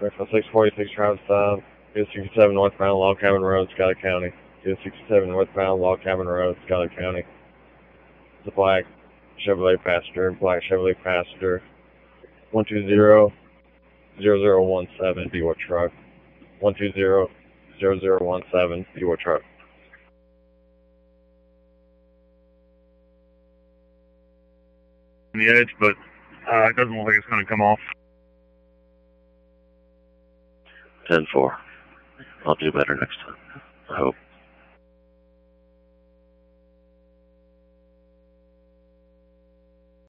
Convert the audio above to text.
From 646 Travis South, 267 northbound Log Cabin Road, Schuyler County. 267 northbound Log Cabin Road, Schuyler County. It's a black Chevrolet Passenger, 120-0017, be your truck. 120-0017, be your truck. On the edge, but it doesn't look like it's going to come off. 10-4. I'll do better next time, I hope.